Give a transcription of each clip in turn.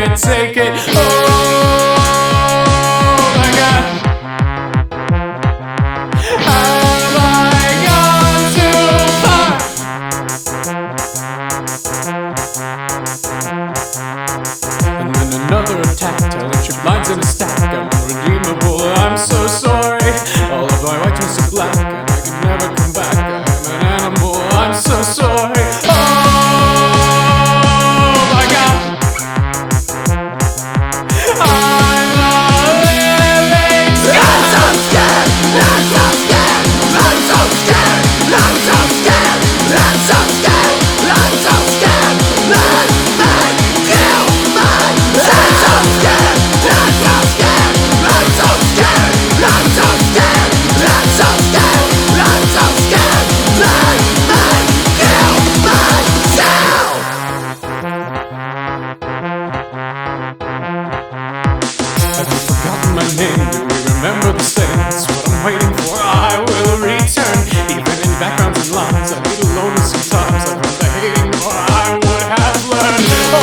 can't take it. Oh my God, have I gone too far? And then another attack, telling trip lines in a stack. I'm unredeemable, I'm so sorry. All of my whiteness is black, and I can never come back. I'm an animal, I'm so sorry. Oh my God, I'm a living scar. I'm so scared, I'm so scared, I'm so scared, I'm so scared, I'm so scared, I'm so scared. Let me kill myself. I'm so scared, I'm so scared, I'm so scared, I'm so scared, I'm so scared, I'm so scared. Let me kill myself. Have you forgotten my name? Do we remember the same? That's what I'm waiting for, I will return. Even in backgrounds and lines, I need alone sometimes. I learned the hating more I would have learned. Oh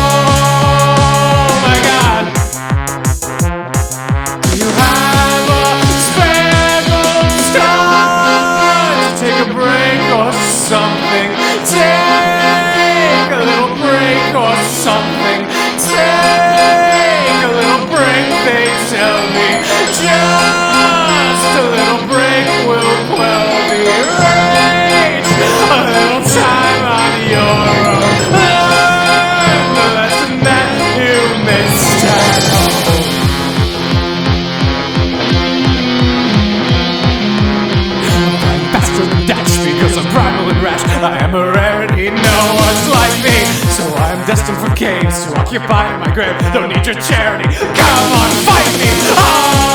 my God, do you have a spare gold star to take a break or something? Take a little break or something. Take a little break, they tell me. Just a little break will quell the rage. A little time on your own. Learn the lesson that you missed at home. I'm faster than Dash because I'm primal and rash. I am a rarity, no one's like me. So I am destined for caves to occupy my grave. Don't need your charity, come on, fight me. Oh!